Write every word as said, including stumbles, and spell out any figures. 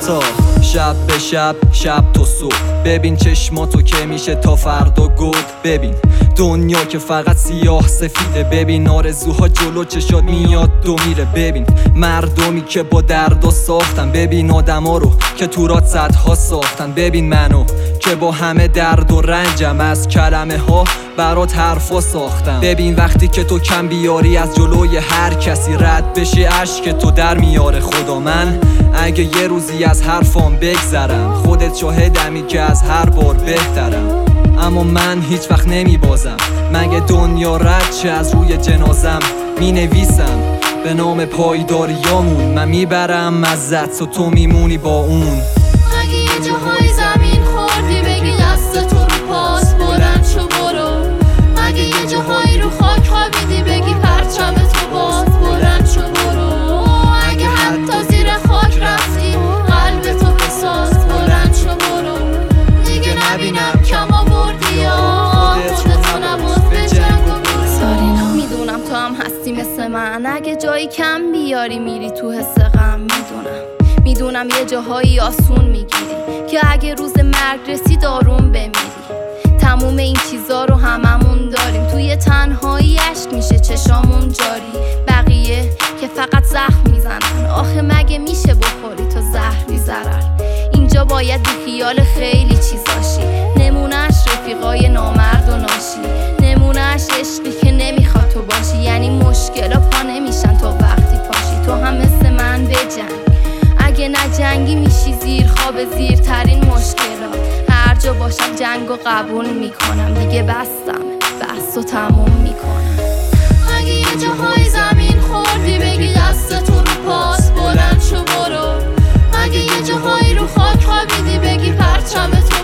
تا شب به شب شب تو صبح. ببین چشماتو که میشه تا فردا گود. ببین دنیا که فقط سیاه سفیده. ببین آرزوها جلو چشات میاد دو میره. ببین مردمی که با دردا ساختن. ببین آدما رو که تو رات صدها ساختن. ببین منو که با همه درد و رنجم از کلمه ها برات حرفا ساختم. ببین وقتی که تو کم بیاری از جلوی هر کسی رد بشه اشک تو در میاره خدا. من اگه یه روزی از حرفام بگذرم خودت شاهدمی که از هر بار بهترم. اما من هیچ وقت نمی بازم مگه دنیا رد چه از روی جنازم. می نویسم به نام پایداریامون. من میبرم عزت و تو میمونی با اون. اگه یه جاهای زمین خوردی بگی دست تو رو پاس بلند شو برو. اگه یه جاهایی رو خاک خوابیدی بگی پرچم تو باز بلند شو برو. اگه حتی زیر خاک رفتی قلب تو بساز بلند شو برو. دیگه نبینم کم آوردی یا خودتو نبود به جنگ و برو. میدونم تو هم هستی مثل من. اگه جایی کم بیاری میری تو حس غم. میدونم میدونم یه جاهایی آسون میگیری که اگه روز مرگ رسید آروم بمیری. تموم این چیزا رو هممون داریم. توی تنهایی اشک میشه چشامون جاری. بقیه که فقط زخم میزنن. آخه مگه میشه بخوری تو زهری ضرر. اینجا باید بی خیال خیلی چیزاشی. نمونهش رفیقای نامرد و ناشی. نمونهش عشقی که نمیخواد تو باشی. یعنی مشکلا پا نمیشن تا وقتی پاشی. تو هم مثل من بجنگ. اگه نه جنگی میشی زیر خواب زیرترین مشکلات. هر جا باشم جنگو قبول میکنم. دیگه بستم بس و تموم میکنم. اگه یه جاهای زمین خوردی بگی دست تو رو پاس بلند شو برو. اگه یه جاهایی رو خاک خوابیدی بگی پرچم تو